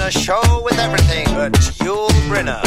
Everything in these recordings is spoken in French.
a show with everything but Yul Brynner.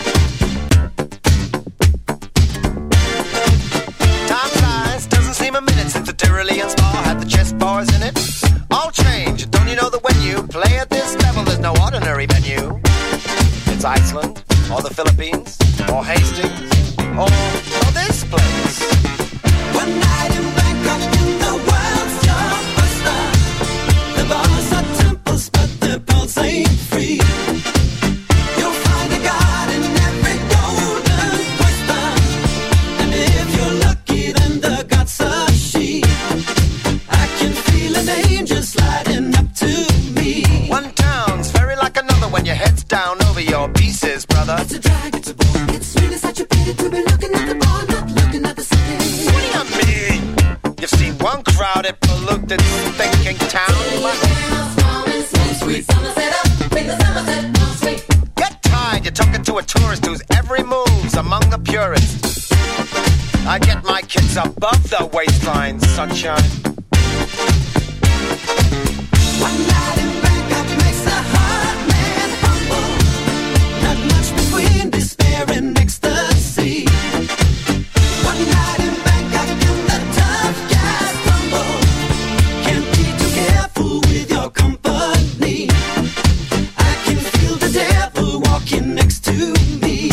Time flies, doesn't seem a minute since the Tyrolean Spa had the chess bars in it. All change, don't you know that when you play at this level, there's no ordinary venue? It's Iceland, or the Philippines, or Hastings, or this place. One night in Bangkok in the world's your oyster. The bars are temples, but the pulse ain't free. You'll find a god in every golden oyster, and if you're lucky, then the god's a she. I can feel an angel sliding up to me. One town's very like another when your head's down over your pieces, brother. It's a drag, it's a bore, it's really such a pity to be looking at the bar, not looking at the city. What do you mean? You've seen one crowded, polluted, thinking town. Get tired, you're talking to a tourist whose every move's among the purists. I get my kids above the waistline, sunshine. One night in Bangkok makes a hard man humble. Not much between despair and ecstasy. One night in Bangkok and the tough guys tumble. Can't be too careful with your company. I can feel the devil walking next to me.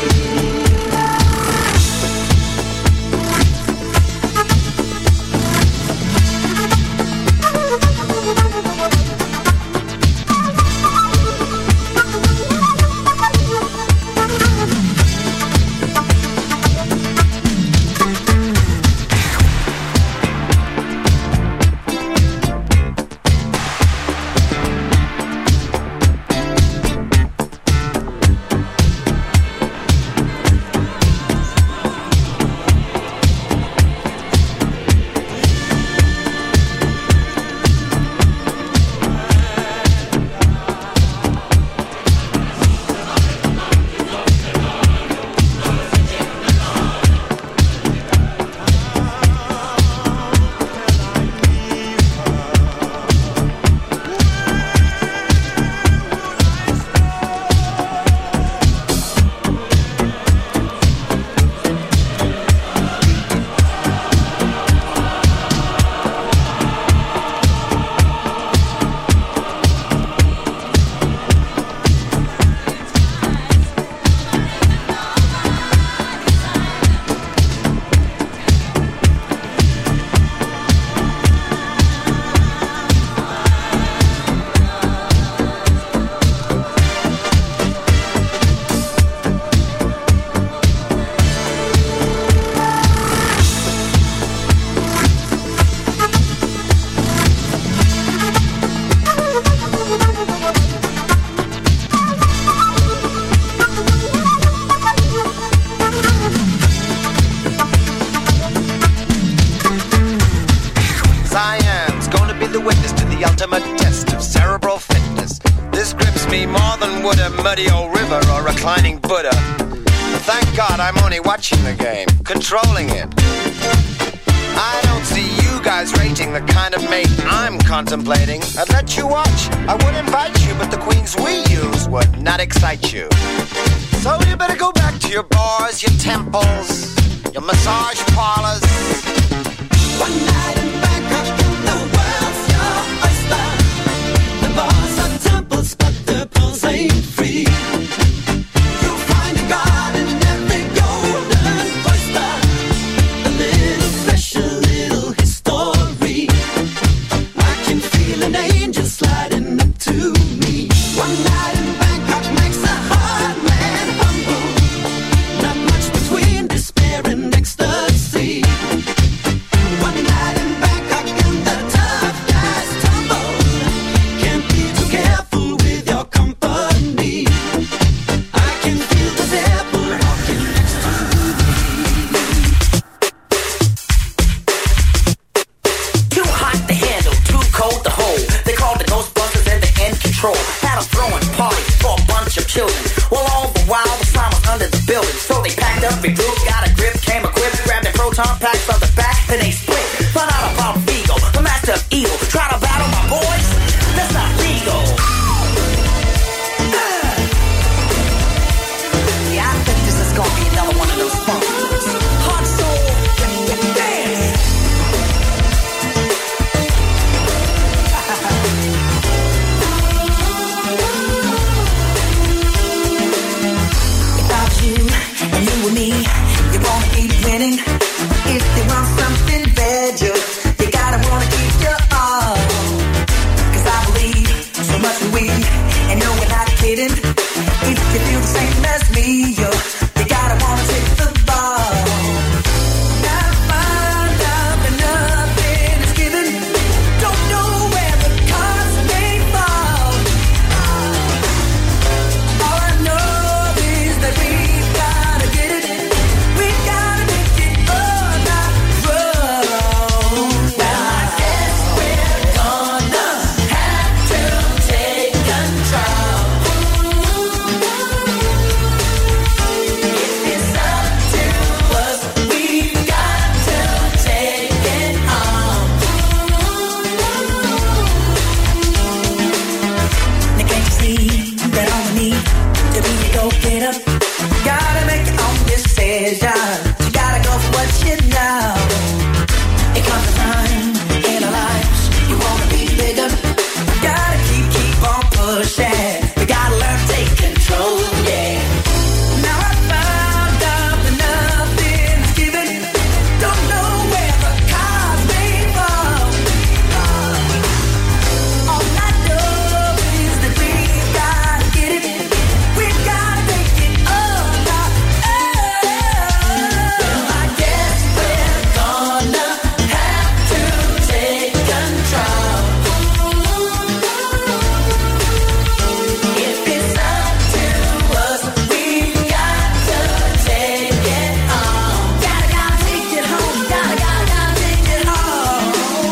Muddy old river or reclining Buddha. Thank God I'm only watching the game, controlling it. I don't see you guys rating the kind of mate I'm contemplating. I'd let you watch, I would invite you, but the queens we use would not excite you. So you better go back to your bars, your temples, your massage parlors. One night in Bangkok and the world's your oyster. The bars are temples, but the pulse ain't free. You'll find a god in every golden oyster. A little special, little history. I can feel an angel sliding up to me. One night in Bangkok makes a hard man humble. Not much between despair and ecstasy. One night in Bangkok and the tough guys tumble. Can't be too careful with your company. I can feel the devil walking next to me. Too hot to handle, too cold to hold. They called the Ghostbusters and they're in control. Had a throwing party for a bunch of children. Well, all the while the slime was under the building. So they packed up, regrouped, got a grip, came equipped, grabbed their proton packs from the back, then they split. Found out about Vigo, the master of evil. Try to battle my boys? That's not legal. those funky ones. Heart, soul, dance. If I was you and you were me, you wanna keep winning. If you want something better, you gotta wanna keep your all. 'Cause I believe so much in weed, and no, we're not kidding. If you feel the same as me, you gotta wanna take the ball. Now find out that nothing is given. Don't know where the cards may fall. All I know is that we've gotta get it. We've gotta make it on the road. Well, I guess we're gonna have to take control. If it's up to us, we've got to take it on. Now can't you see that all we need to be a go-getter? Gotta make your own decision. You gotta go for what you know. It comes a time in our lives you wanna be bigger. Gotta keep on pushing. We gotta learn to take control, yeah. Now I found out that nothing's given. Don't know where the cards may fall. All I know is that we've gotta get it. We've gotta make it on the well, I guess we're gonna have to take control. If it's up to us, we've got to take it on. Gotta take it home. Gotta take it home.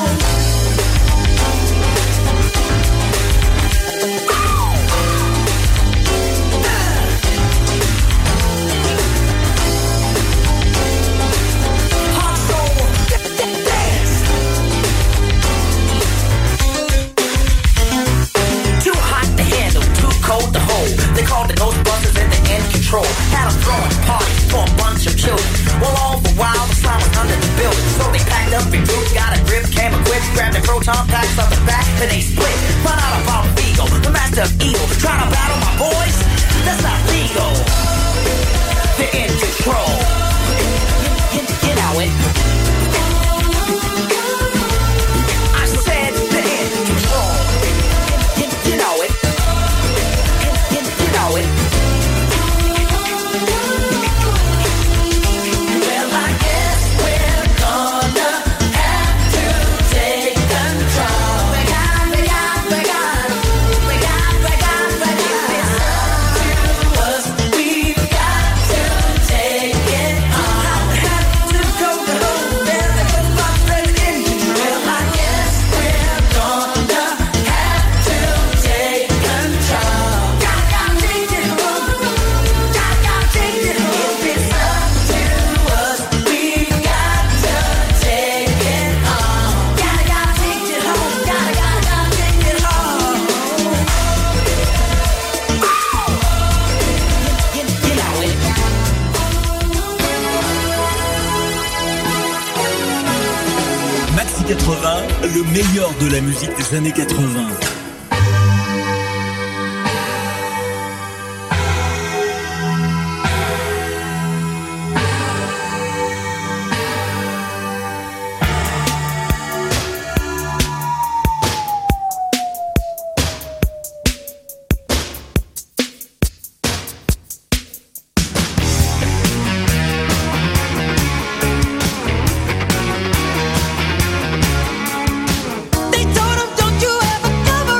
Heart, soul, dance. Too hot to handle, too cold to hold. They called the Ghostbusters and the in control. Had a throwing party for a bunch of children. Well, all the while the slime was under the building. So they packed up, regrouped, got a grip, came equipped, grabbed their proton packs off the back, then they split. Run out of our Vigo, the master of evil. Trying to battle my boys? That's not legal. They're in control. You know it. I said they're in control. You know it. You know it. Well, I guess we're gonna have to take control. We got. If it's up to us, we've got to take it on. Have to go the whole well, in control. Well, I guess we're gonna have to take control. Gotta take it home. Gotta take it home. If it's up to us, we've got to take it on. Gotta take it home. Gotta take it home. You know it. Maxi 80, le meilleur de la musique des années 80. They told him, don't you ever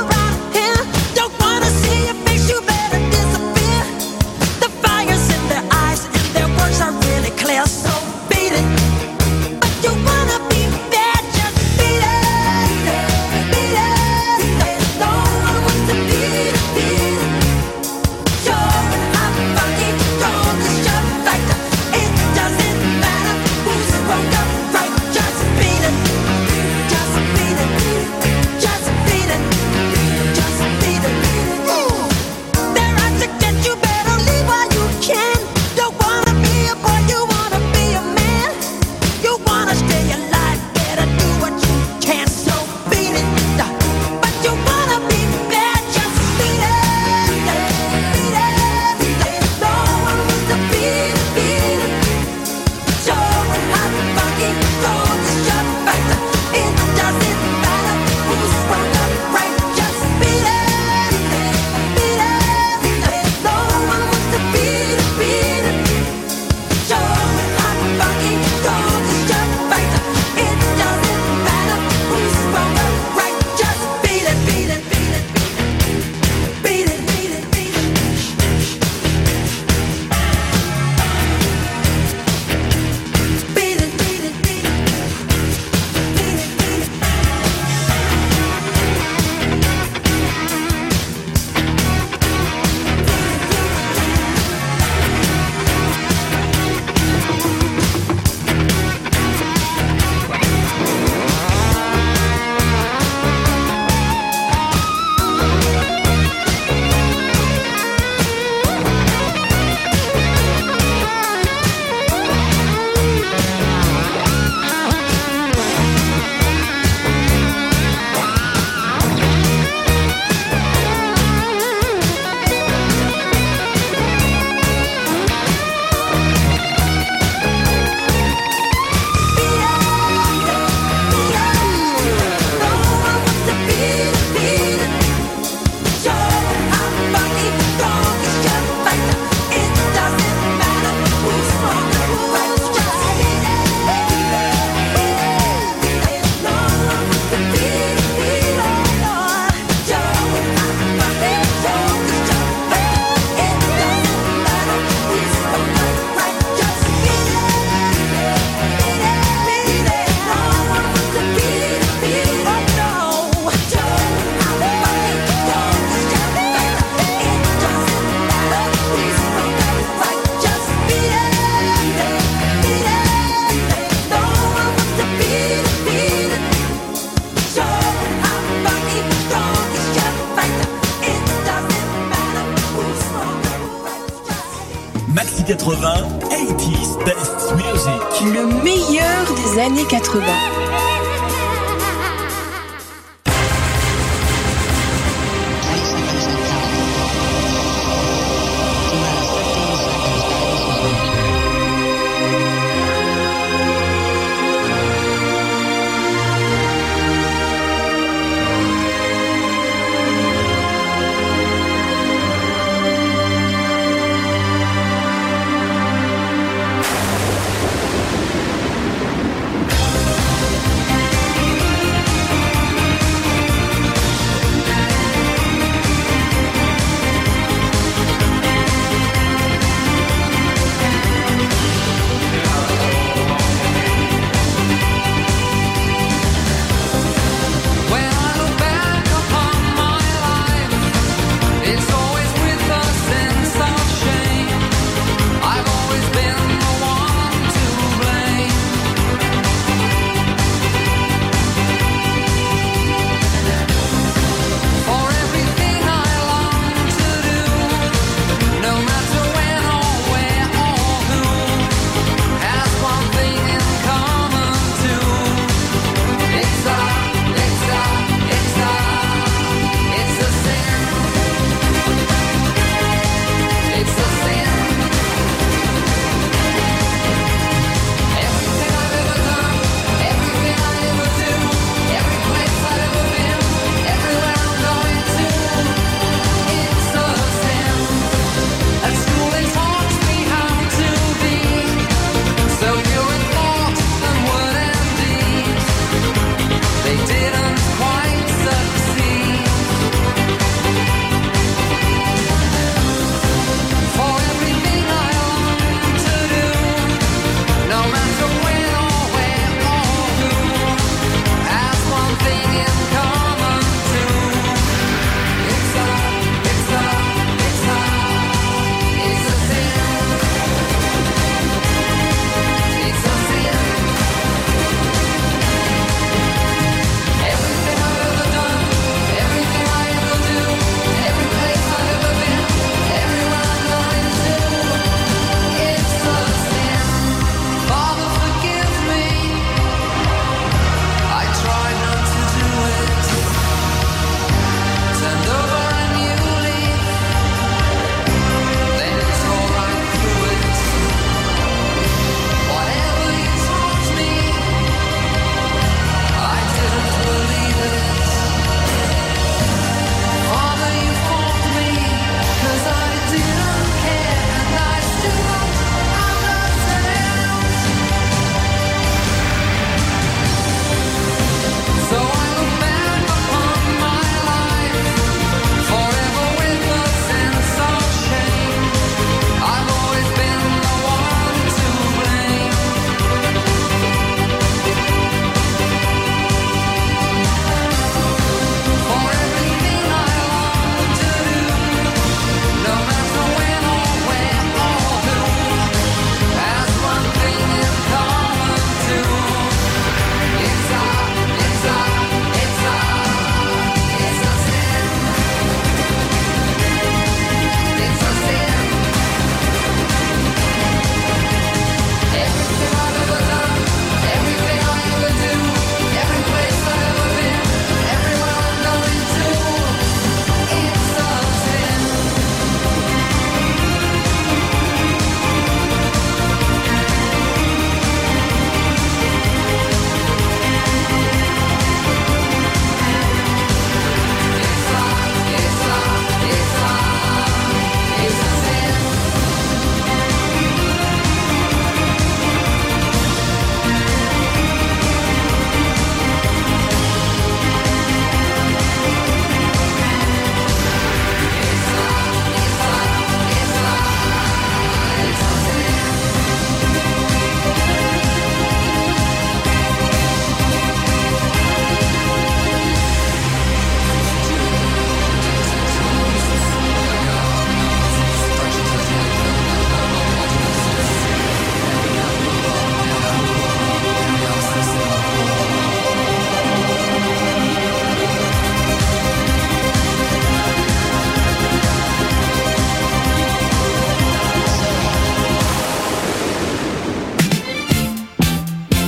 80, 80s Best Music. Le meilleur des années 80.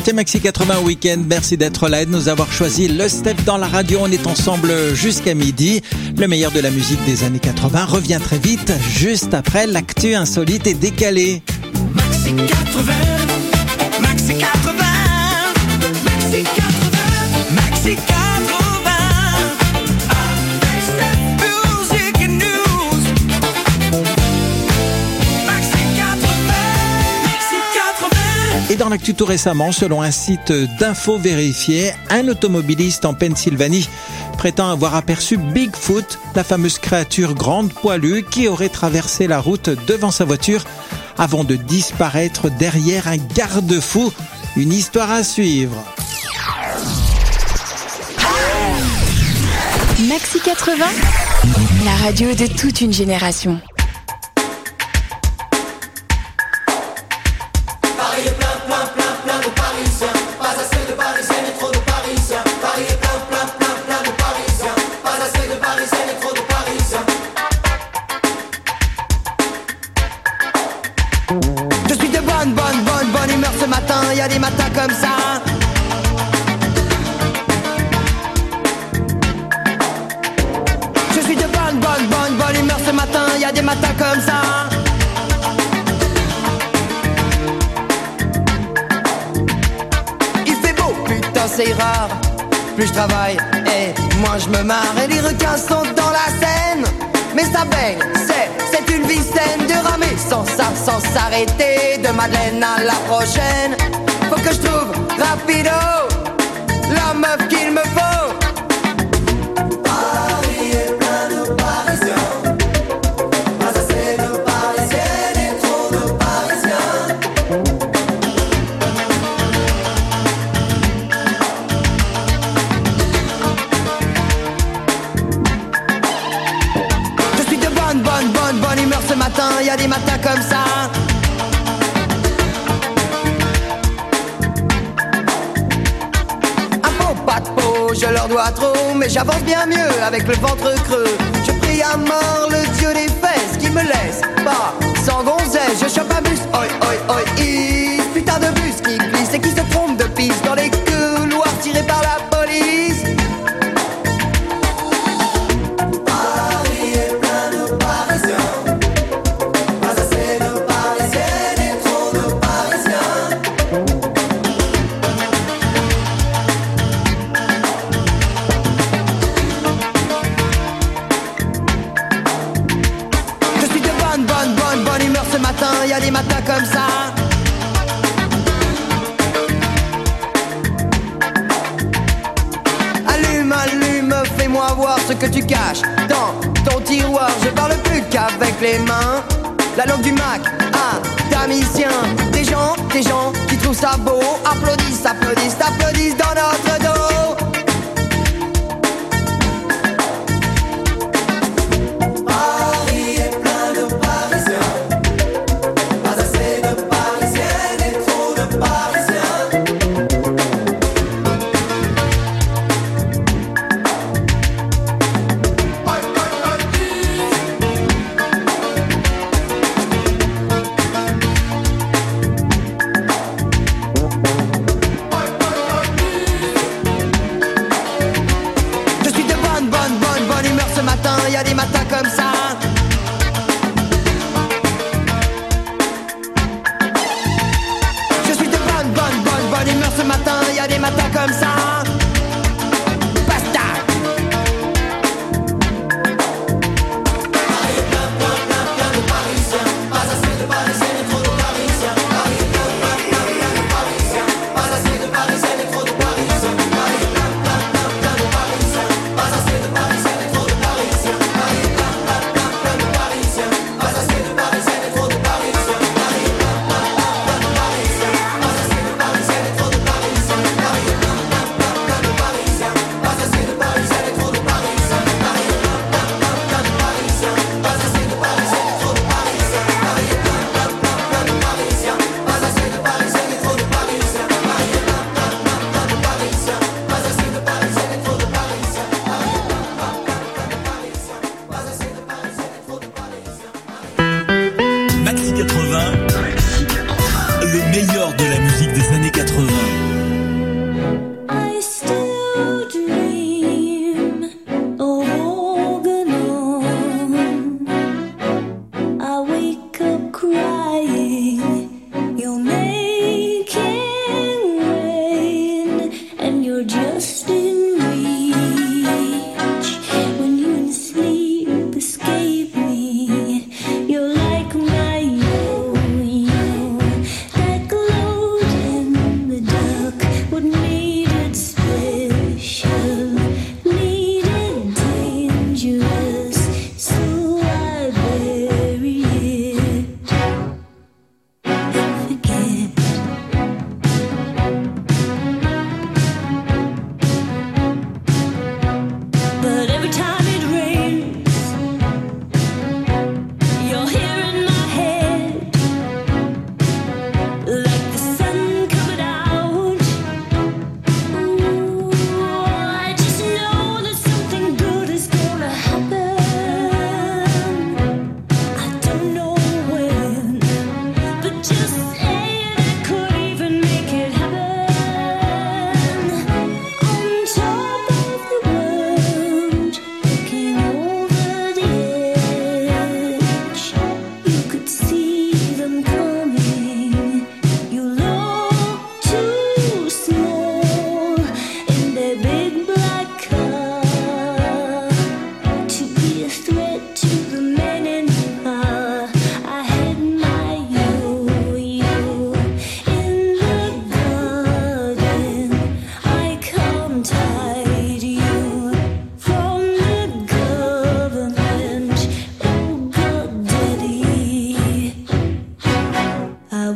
C'était Maxi 80 Week-end. Merci d'être là et de nous avoir choisi le Step dans la radio. On est ensemble jusqu'à midi. Le meilleur de la musique des années 80 revient très vite, juste après l'actu insolite et décalée. Maxi 80, Maxi 80, Maxi 80, Maxi 80. Music and news. Maxi 80, Maxi 80. Et dans l'actu tout récemment, selon un site d'infos vérifié, un automobiliste en Pennsylvanie prétend avoir aperçu Bigfoot, la fameuse créature grande poilue qui aurait traversé la route devant sa voiture avant de disparaître derrière un garde-fou. Une histoire à suivre. Maxi 80, la radio de toute une génération. Paris est plein, plein, plein, plein de Parisiens. Pas assez de Parisiens et trop de Parisiens. Paris est plein, plein, plein, plein de Parisiens. Pas assez de Parisiens et trop de Parisiens. Je suis de bonne humeur ce matin. Y a des matins comme ça. Je suis de bonne humeur ce matin. Y a des matins comme ça. C'est rare, plus je travaille et moins je me marre. Et les requins sont dans la Seine, mais ça baigne, c'est une vie saine de ramer sans s'arrêter. De Madeleine à la prochaine, faut que je trouve rapido la meuf qu'il me faut. Paris est plein de Parisiens, pas assez de Parisiennes et trop de Parisiens. Bonne humeur ce matin, y a des matins comme ça. Un pot, pas de peau, je leur dois trop, mais j'avance bien mieux avec le ventre creux. Je prie à mort le dieu des fesses qui me laisse pas sans gonzesse. Je chope un bus, oi, oi, oi, putain de bus qui glisse et qui se trompe de piste dans les couloirs tirés par la police. Y a des matins comme ça. Allume, allume, fais-moi voir ce que tu caches dans ton tiroir. Je parle plus qu'avec les mains. La langue du Mac, académicien. Des gens qui trouvent ça beau. Applaudissent, applaudissent, applaudissent dans notre dos. Y a des matins comme ça. Je suis de bonne humeur ce matin. Y a des matins comme ça. Basta. Paris est plein, plein, plein, plein de Parisiens. Pas assez de Parisiens et trop de Parisiens. Paris est plein, plein, plein, plein de Parisiens. Pas assez de Parisiens et trop de Parisiens. Paris est plein, plein, plein, plein de Parisiens. Pas assez de Parisiens et trop de Parisiens.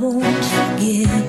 won't forget.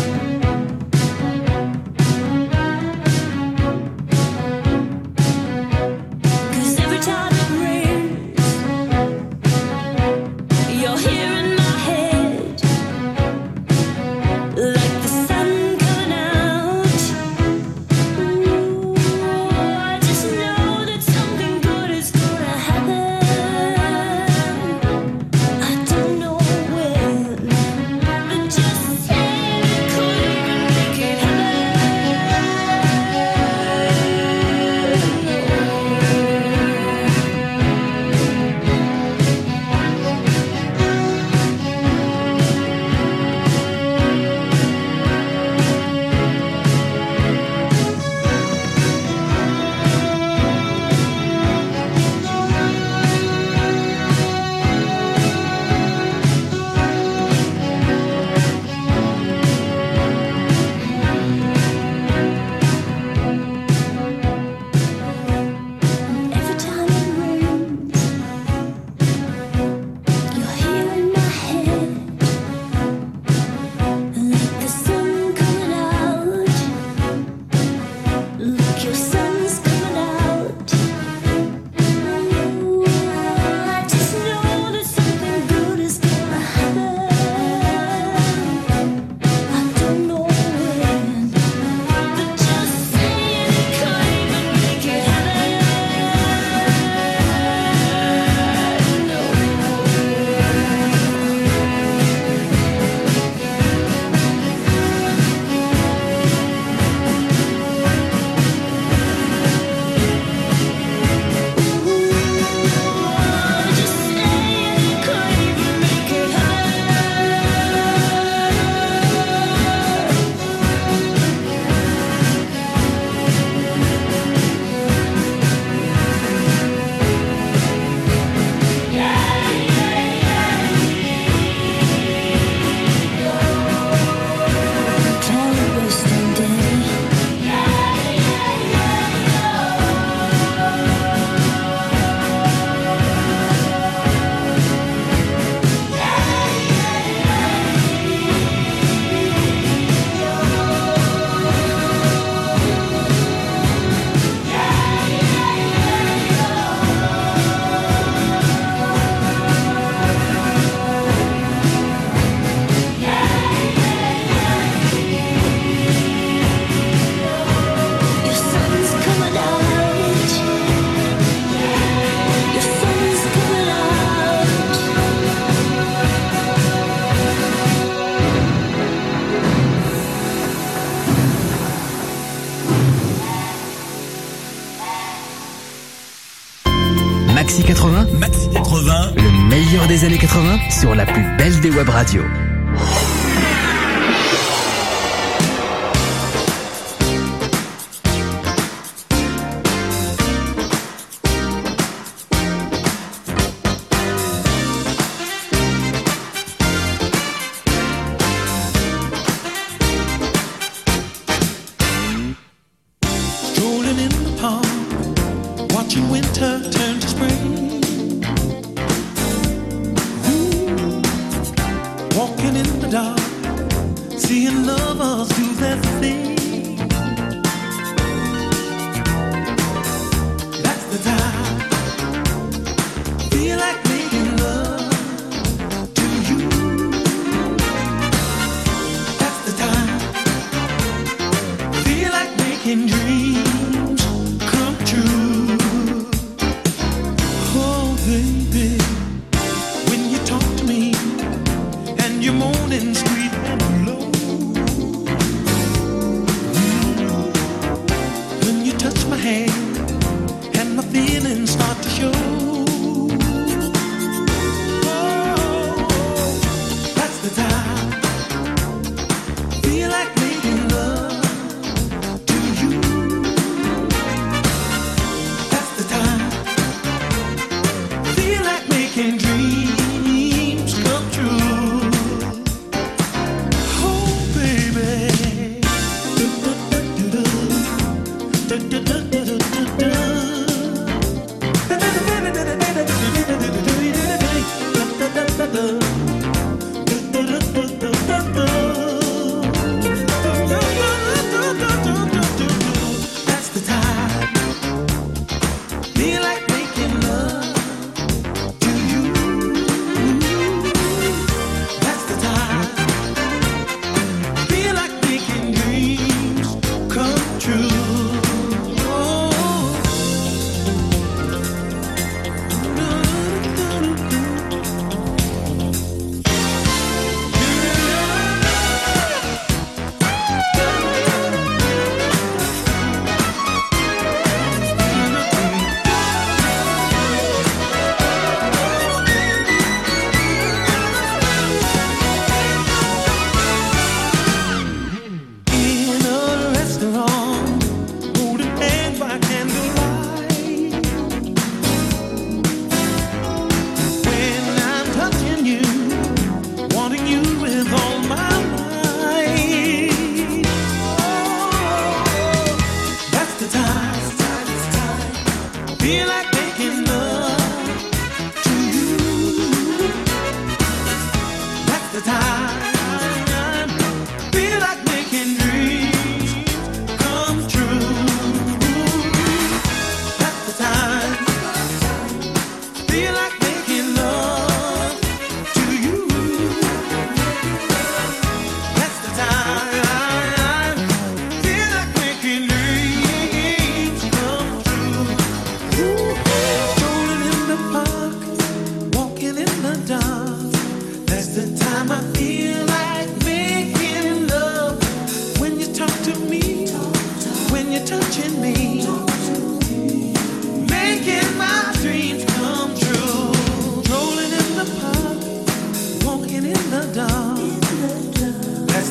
Maxi 80, Maxi 80, le meilleur des années 80 sur la plus belle des web radios. You're moaning sweet and low.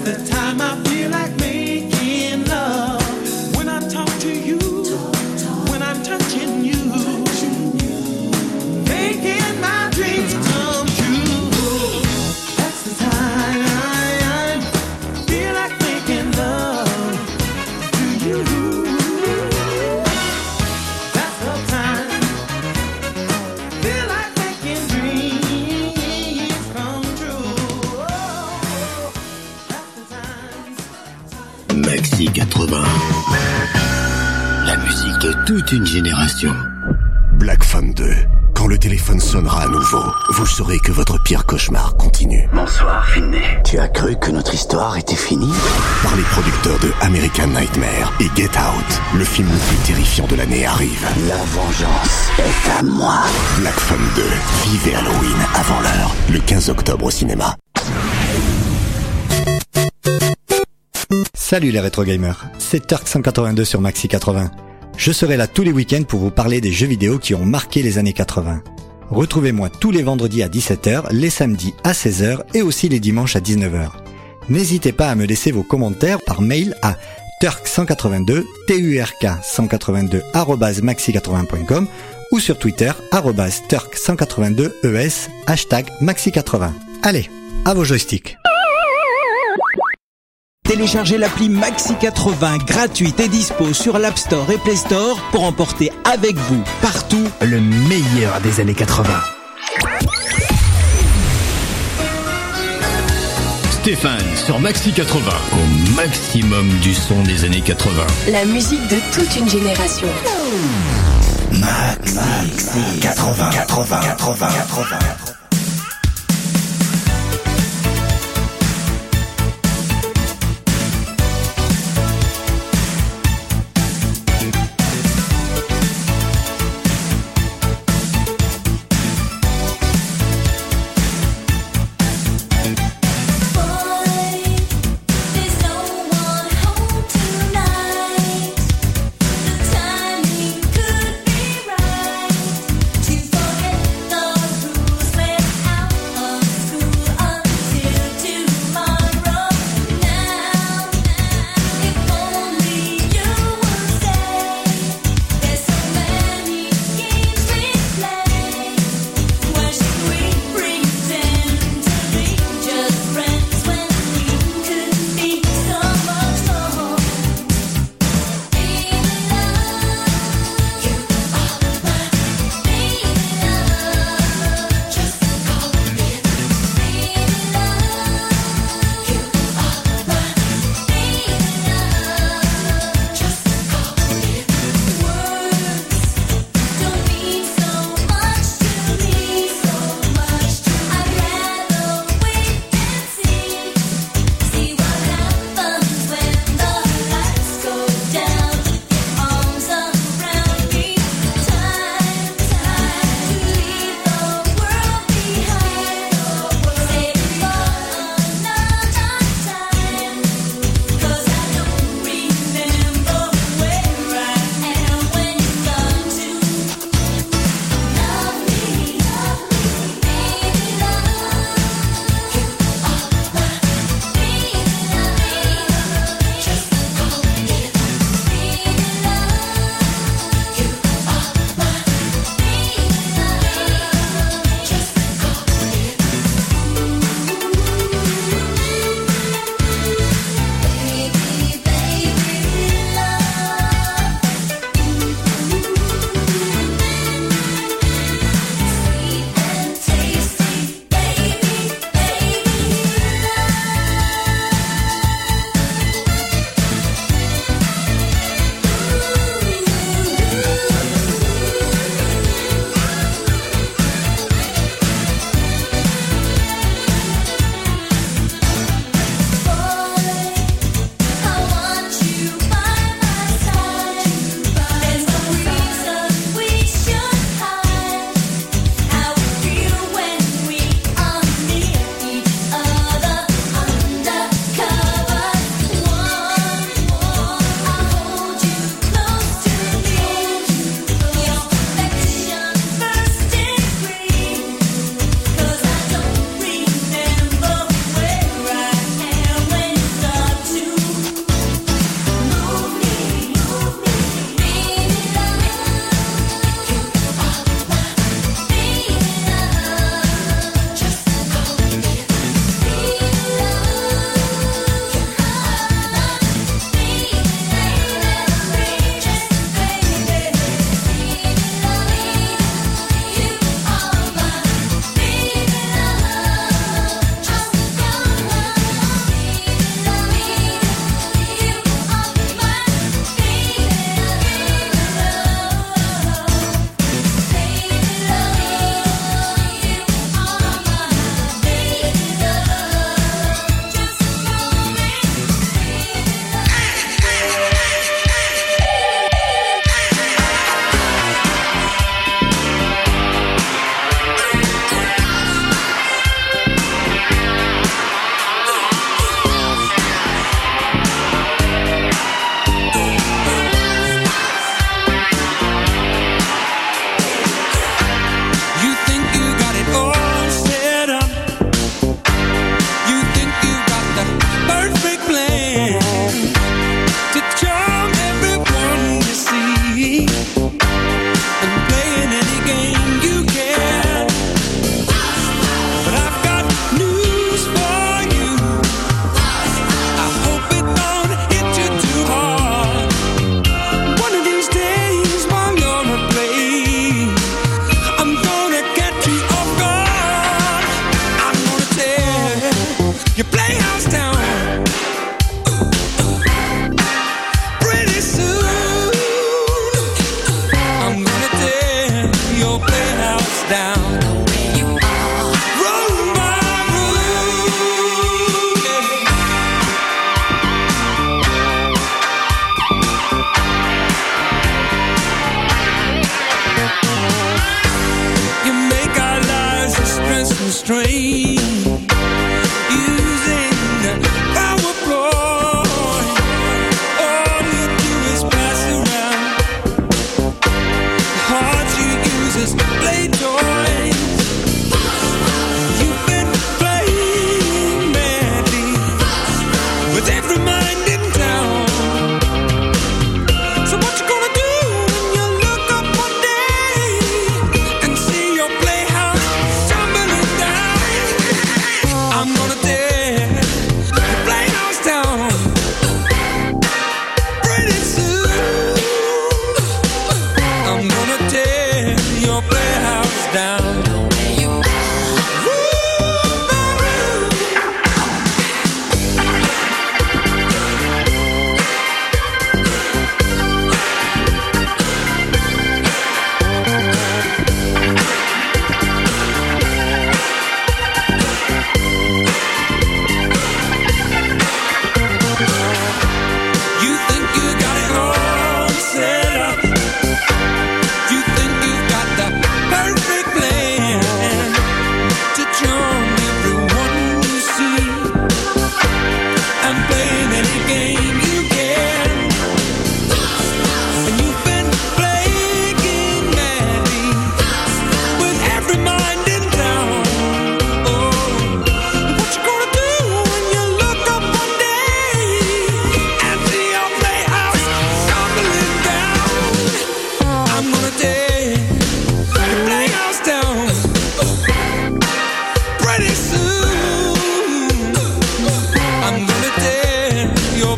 the time I feel like making love. When I talk to you, when I'm touching you, making my dreams come true. That's the time I feel like making love to you. That's the time feel like making dreams come true. That's the time. Maxi 80. La musique de toute une génération. Black Phone 2. Quand le téléphone sonnera à nouveau, vous saurez que votre pire cauchemar continue. Bonsoir, Finney. Tu as cru que notre histoire était finie? Par les producteurs de American Nightmare et Get Out, le film le plus terrifiant de l'année arrive. La vengeance est à moi. Black Phone 2. Vivez Halloween avant l'heure. Le 15 octobre au cinéma. Salut les rétro gamers, c'est Turk 182 sur Maxi 80. Je serai là tous les week-ends pour vous parler des jeux vidéo qui ont marqué les années 80. Retrouvez-moi tous les vendredis à 17h, les samedis à 16h et aussi les dimanches à 19h. N'hésitez pas à me laisser vos commentaires par mail à turk182 turk182@maxi80.com ou sur Twitter @turk182es #maxi80. Allez, à vos joysticks. Téléchargez l'appli Maxi 80 gratuite et dispo sur l'App Store et Play Store pour emporter avec vous partout le meilleur des années 80. Stéphane sur Maxi 80. Au maximum du son des années 80. La musique de toute une génération. Maxi 80. Timing could be right to forget the rules.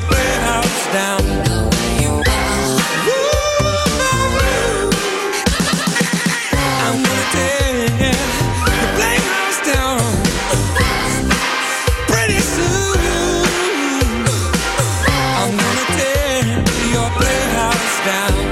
playhouse down. I'm gonna tear your playhouse down. Pretty soon I'm gonna tear your playhouse down.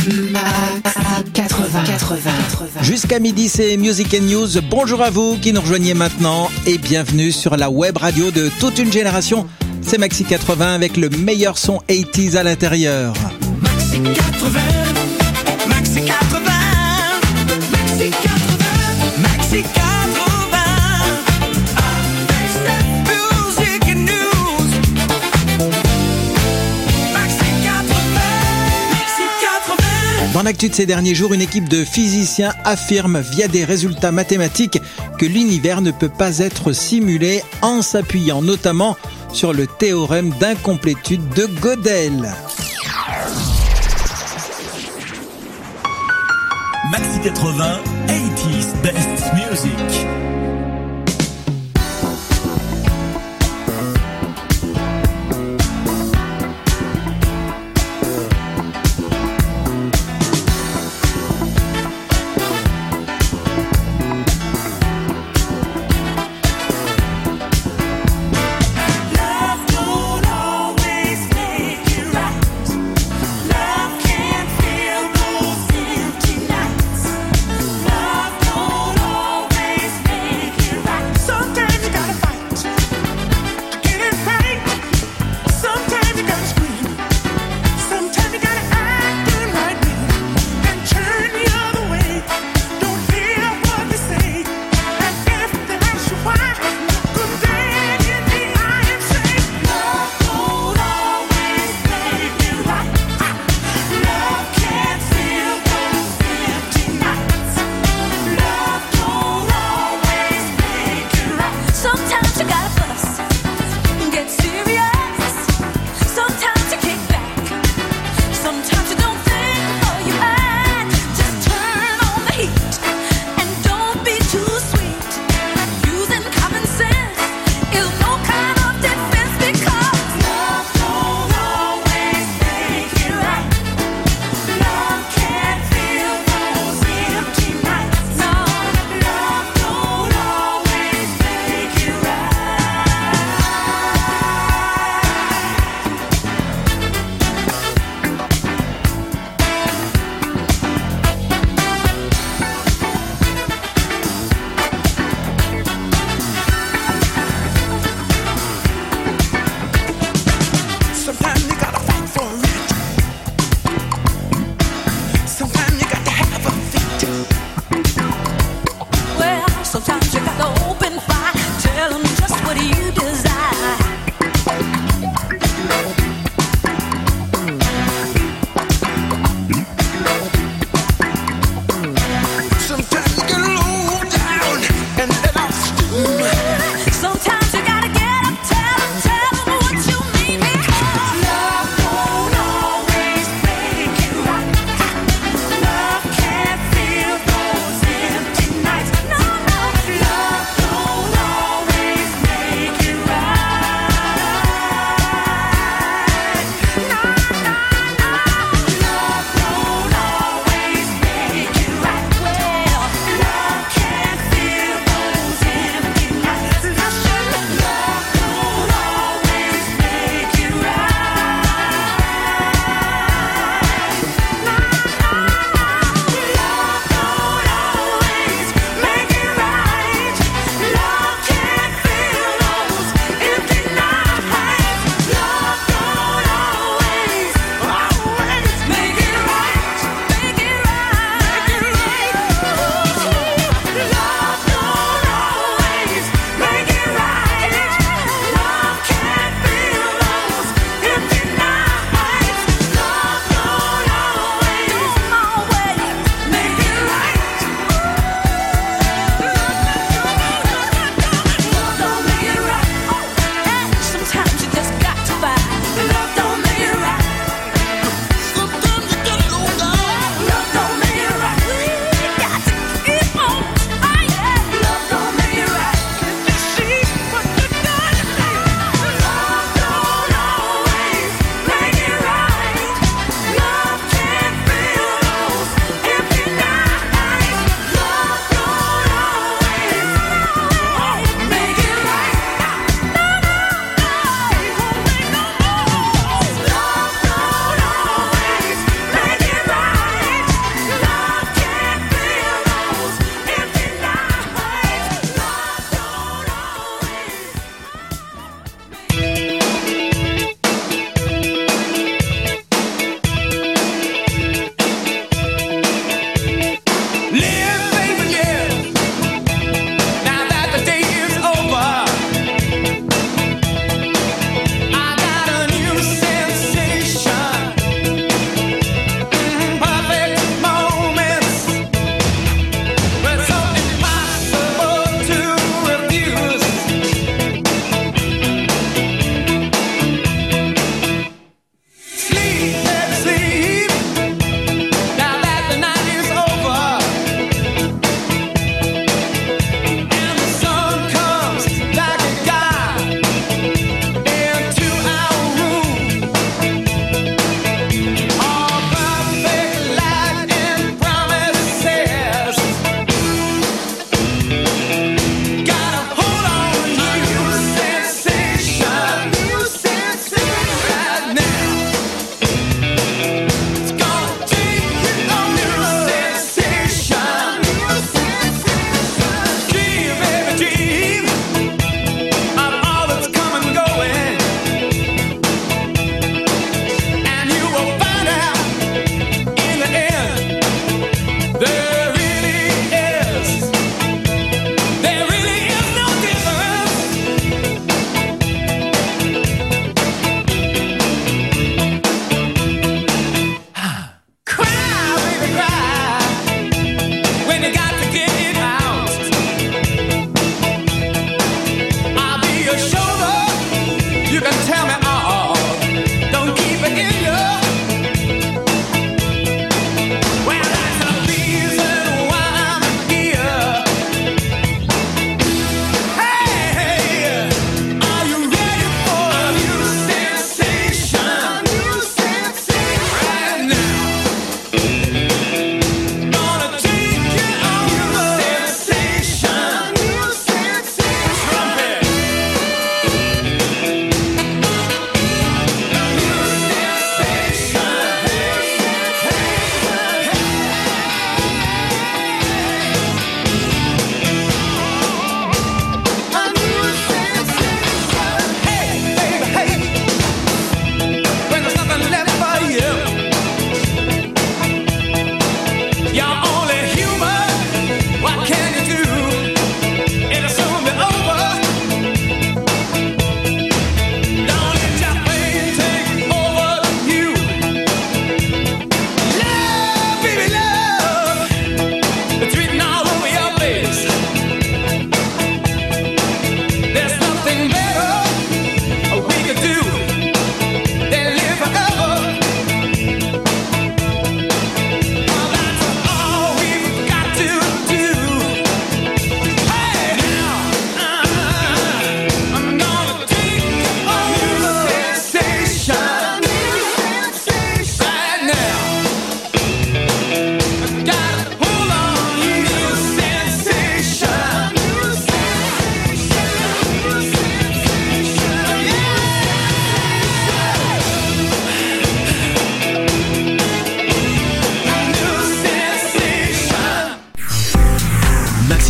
Jusqu'à midi, c'est Music and News. Bonjour à vous qui nous rejoignez maintenant et bienvenue sur la web radio de toute une génération. C'est Maxi 80 avec le meilleur son 80s à l'intérieur. Maxi 80, Maxi 80, Maxi 80, Maxi 80. Music and News. Maxi 80, Maxi 80. Dans l'actu de ces derniers jours, une équipe de physiciens affirme via des résultats mathématiques que l'univers ne peut pas être simulé en s'appuyant notamment sur le théorème d'incomplétude de Gödel. Maxi 80, 80s Best Music. Love don't always make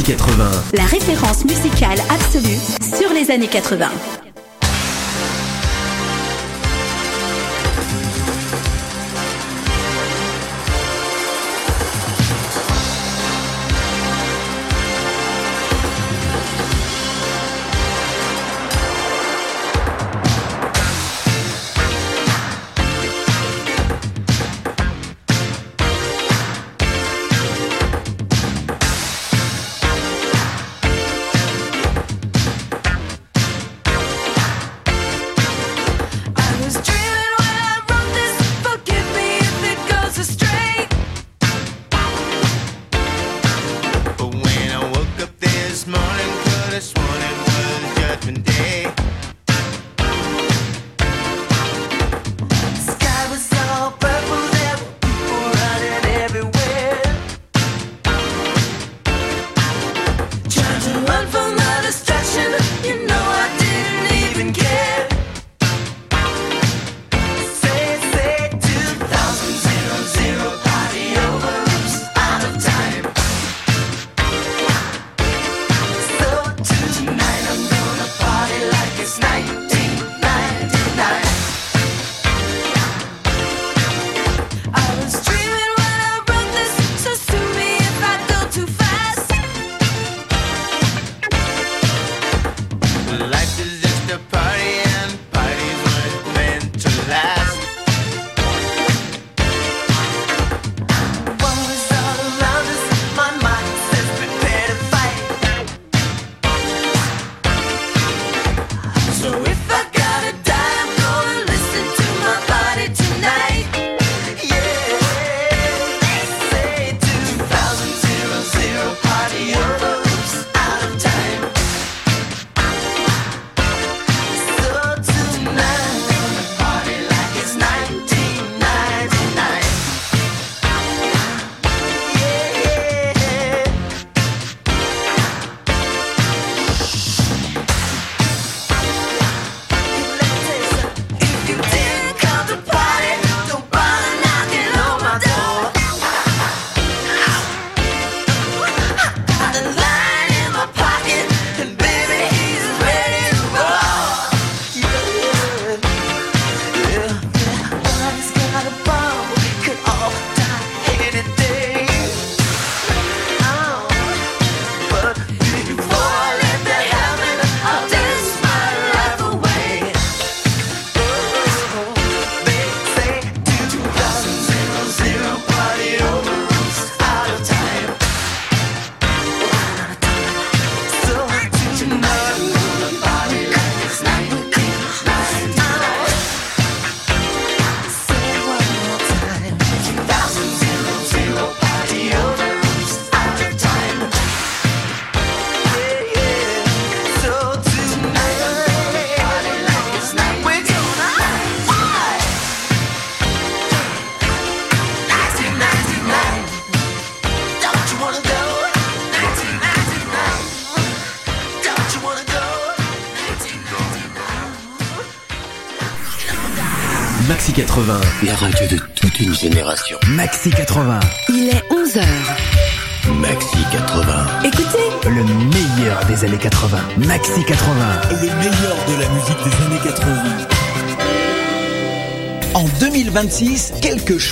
Maxi 80. La référence musicale absolue sur les années 80. Maxi 80. La radio de toute une génération. Maxi 80. Il est 11h. Maxi 80. Écoutez, Le meilleur des années 80. Maxi 80. Le meilleur de la musique des années 80. En 2026, quelque chose